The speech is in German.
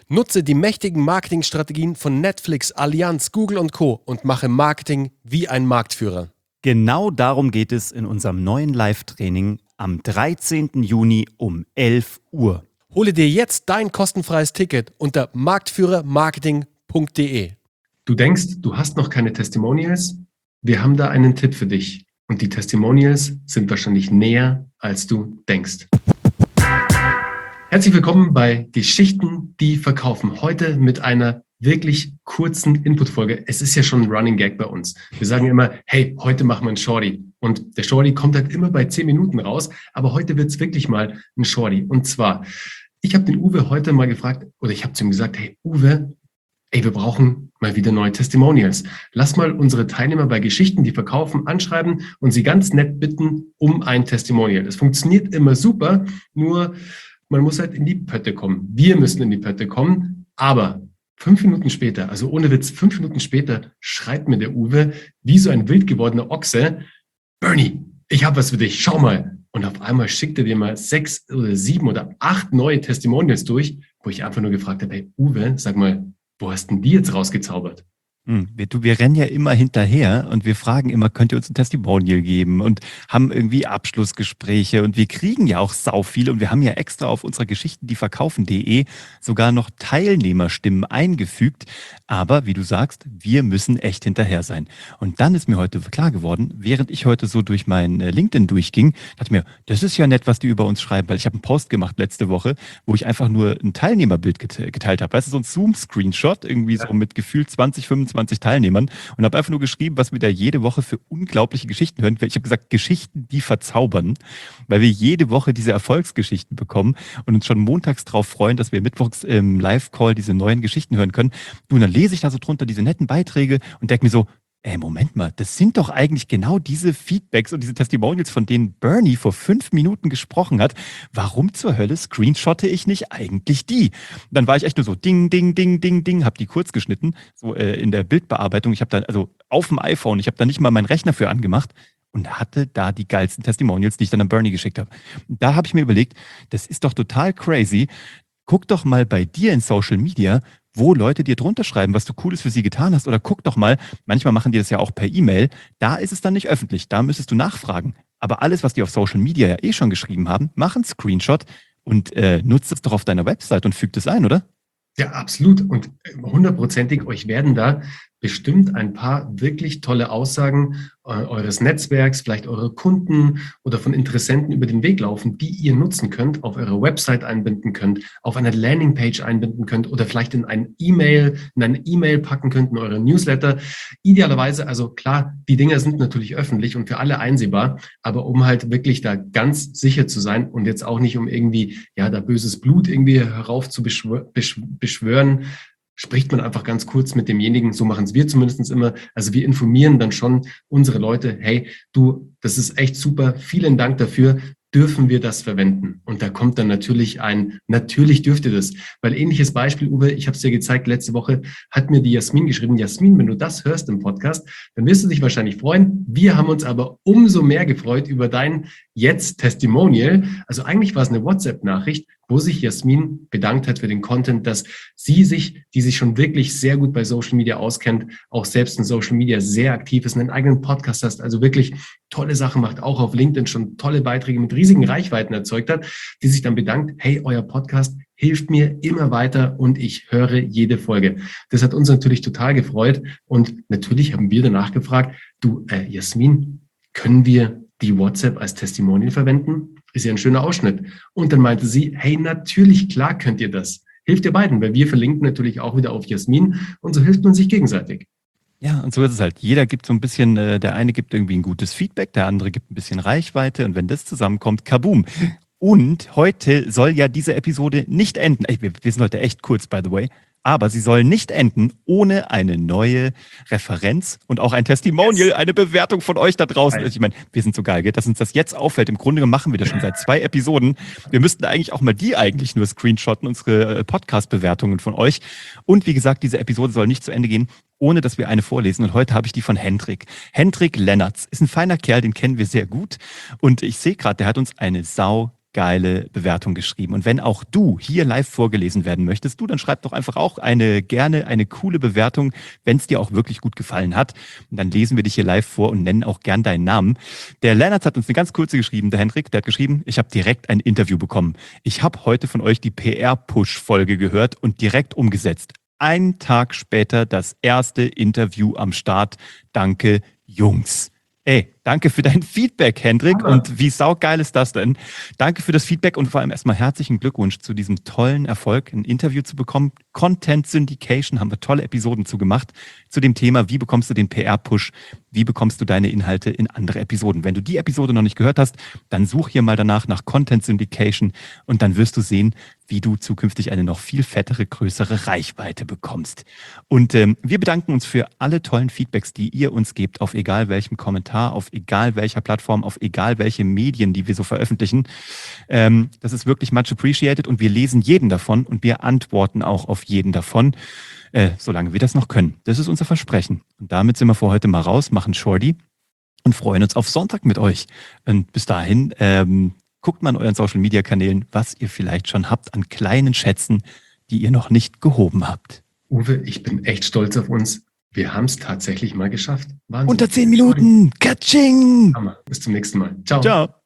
Nutze die mächtigen Marketingstrategien von Netflix, Allianz, Google und Co. und mache Marketing wie ein Marktführer. Genau darum geht es in unserem neuen Live-Training am 13. Juni um 11 Uhr. Hole dir jetzt dein kostenfreies Ticket unter marktführermarketing.de. Du denkst, du hast noch keine Testimonials? Wir haben da einen Tipp für dich. Und die Testimonials sind wahrscheinlich näher, als du denkst. Herzlich willkommen bei Geschichten, die verkaufen. Heute mit einer wirklich kurzen Input-Folge. Es ist ja schon ein Running Gag bei uns. Wir sagen immer, hey, heute machen wir einen Shorty. Und der Shorty kommt halt immer bei 10 Minuten raus. Aber heute wird es wirklich mal ein Shorty. Und zwar, ich habe den Uwe heute mal gefragt, oder ich habe zu ihm gesagt, hey Uwe, wir brauchen mal wieder neue Testimonials. Lass mal unsere Teilnehmer bei Geschichten, die verkaufen, anschreiben und sie ganz nett bitten um ein Testimonial. Es funktioniert immer super, nur man muss halt in die Pötte kommen. Wir müssen in die Pötte kommen, aber 5 Minuten später, also ohne Witz, 5 Minuten später schreibt mir der Uwe, wie so ein wild gewordener Ochse, Bernie, ich habe was für dich, schau mal. Und auf einmal schickt er dir mal 6 oder 7 oder 8 neue Testimonials durch, wo ich einfach nur gefragt habe, hey Uwe, sag mal, wo hast denn die jetzt rausgezaubert? Wir rennen ja immer hinterher und wir fragen immer, könnt ihr uns ein Testimonial geben und haben irgendwie Abschlussgespräche und wir kriegen ja auch sau viele und wir haben ja extra auf unserer geschichtendieverkaufen.de sogar noch Teilnehmerstimmen eingefügt. Aber wie du sagst, wir müssen echt hinterher sein. Und dann ist mir heute klar geworden, während ich heute so durch mein LinkedIn durchging, dachte ich mir, das ist ja nett, was die über uns schreiben, weil ich habe einen Post gemacht letzte Woche, wo ich einfach nur ein Teilnehmerbild geteilt habe. Weißt du, so ein Zoom-Screenshot, irgendwie so mit gefühlt 20, 25 Teilnehmern und habe einfach nur geschrieben, was wir da jede Woche für unglaubliche Geschichten hören. Ich habe gesagt, Geschichten, die verzaubern, weil wir jede Woche diese Erfolgsgeschichten bekommen und uns schon montags drauf freuen, dass wir mittwochs im Live-Call diese neuen Geschichten hören können. Und dann lese ich da so drunter diese netten Beiträge und denke mir so, Moment mal, das sind doch eigentlich genau diese Feedbacks und diese Testimonials, von denen Bernie vor 5 Minuten gesprochen hat. Warum zur Hölle screenshotte ich nicht eigentlich die? Dann war ich echt nur so ding, ding, ding, ding, ding, habe die kurz geschnitten, so in der Bildbearbeitung. Ich habe dann, also auf dem iPhone, ich habe da nicht mal meinen Rechner für angemacht und hatte da die geilsten Testimonials, die ich dann an Bernie geschickt habe. Da habe ich mir überlegt, das ist doch total crazy. Guck doch mal bei dir in Social Media, wo Leute dir drunter schreiben, was du Cooles für sie getan hast. Oder guck doch mal, manchmal machen die das ja auch per E-Mail. Da ist es dann nicht öffentlich, da müsstest du nachfragen. Aber alles, was die auf Social Media ja schon geschrieben haben, mach einen Screenshot und nutzt es doch auf deiner Website und fügt es ein, oder? Ja, absolut. Und 100%ig, euch werden da bestimmt ein paar wirklich tolle Aussagen eures Netzwerks, vielleicht eure Kunden oder von Interessenten über den Weg laufen, die ihr nutzen könnt, auf eurer Website einbinden könnt, auf einer Landingpage einbinden könnt oder vielleicht in eine E-Mail packen könnt, in eure Newsletter. Idealerweise, also klar, die Dinger sind natürlich öffentlich und für alle einsehbar, aber um halt wirklich da ganz sicher zu sein und jetzt auch nicht um irgendwie, ja, da böses Blut irgendwie herauf zu beschwören, spricht man einfach ganz kurz mit demjenigen, so machen es wir zumindest immer. Also wir informieren dann schon unsere Leute, hey, du, das ist echt super, vielen Dank dafür, dürfen wir das verwenden? Und da kommt dann natürlich natürlich dürft ihr das. Weil ähnliches Beispiel, Uwe, ich habe es dir gezeigt, letzte Woche hat mir die Jasmin geschrieben, Jasmin, wenn du das hörst im Podcast, dann wirst du dich wahrscheinlich freuen. Wir haben uns aber umso mehr gefreut über dein Jetzt-Testimonial. Also eigentlich war es eine WhatsApp-Nachricht, wo sich Jasmin bedankt hat für den Content, dass die sich schon wirklich sehr gut bei Social Media auskennt, auch selbst in Social Media sehr aktiv ist, einen eigenen Podcast hast, also wirklich tolle Sachen macht, auch auf LinkedIn schon tolle Beiträge mit riesigen Reichweiten erzeugt hat, die sich dann bedankt, hey, euer Podcast hilft mir immer weiter und ich höre jede Folge. Das hat uns natürlich total gefreut und natürlich haben wir danach gefragt, du, Jasmin, können wir die WhatsApp als Testimonial verwenden? Ist ja ein schöner Ausschnitt. Und dann meinte sie, hey, natürlich, klar könnt ihr das. Hilft ihr beiden, weil wir verlinken natürlich auch wieder auf Jasmin und so hilft man sich gegenseitig. Ja, und so ist es halt. Jeder gibt so ein bisschen, der eine gibt irgendwie ein gutes Feedback, der andere gibt ein bisschen Reichweite und wenn das zusammenkommt, kaboom. Und heute soll ja diese Episode nicht enden. Wir sind heute echt kurz, by the way. Aber sie soll nicht enden ohne eine neue Referenz und auch ein Testimonial, eine Bewertung von euch da draußen. Ich meine, wir sind so geil, gell? Dass uns das jetzt auffällt. Im Grunde machen wir das schon seit 2 Episoden. Wir müssten eigentlich auch mal die eigentlich nur screenshotten, unsere Podcast-Bewertungen von euch. Und wie gesagt, diese Episode soll nicht zu Ende gehen, ohne dass wir eine vorlesen. Und heute habe ich die von Hendrik. Hendrik Lennertz ist ein feiner Kerl, den kennen wir sehr gut. Und ich sehe gerade, der hat uns eine sau geile Bewertung geschrieben. Und wenn auch du hier live vorgelesen werden möchtest, dann schreib doch einfach auch gerne eine coole Bewertung, wenn es dir auch wirklich gut gefallen hat. Und dann lesen wir dich hier live vor und nennen auch gern deinen Namen. Der Lennart hat uns eine ganz kurze geschrieben, der Hendrik, der hat geschrieben, ich habe direkt ein Interview bekommen. Ich habe heute von euch die PR-Push-Folge gehört und direkt umgesetzt. Einen Tag später das erste Interview am Start. Danke, Jungs. Ey, danke für dein Feedback, Hendrik. Ja. Und wie saugeil ist das denn? Danke für das Feedback und vor allem erstmal herzlichen Glückwunsch zu diesem tollen Erfolg, ein Interview zu bekommen. Content Syndication haben wir tolle Episoden zu gemacht, zu dem Thema, wie bekommst du den PR-Push, wie bekommst du deine Inhalte in andere Episoden. Wenn du die Episode noch nicht gehört hast, dann such hier mal danach nach Content Syndication und dann wirst du sehen, wie du zukünftig eine noch viel fettere, größere Reichweite bekommst. Und wir bedanken uns für alle tollen Feedbacks, die ihr uns gebt, auf egal welchem Kommentar, auf egal welcher Plattform, auf egal welche Medien, die wir so veröffentlichen. Das ist wirklich much appreciated und wir lesen jeden davon und wir antworten auch auf jeden davon, solange wir das noch können. Das ist unser Versprechen. Und damit sind wir für heute mal raus, machen Shorty und freuen uns auf Sonntag mit euch. Und bis dahin, guckt mal an euren Social-Media-Kanälen, was ihr vielleicht schon habt an kleinen Schätzen, die ihr noch nicht gehoben habt. Uwe, ich bin echt stolz auf uns. Wir haben es tatsächlich mal geschafft. Wahnsinn. Unter 10 Minuten. Katsching! Hammer. Bis zum nächsten Mal. Ciao. Ciao.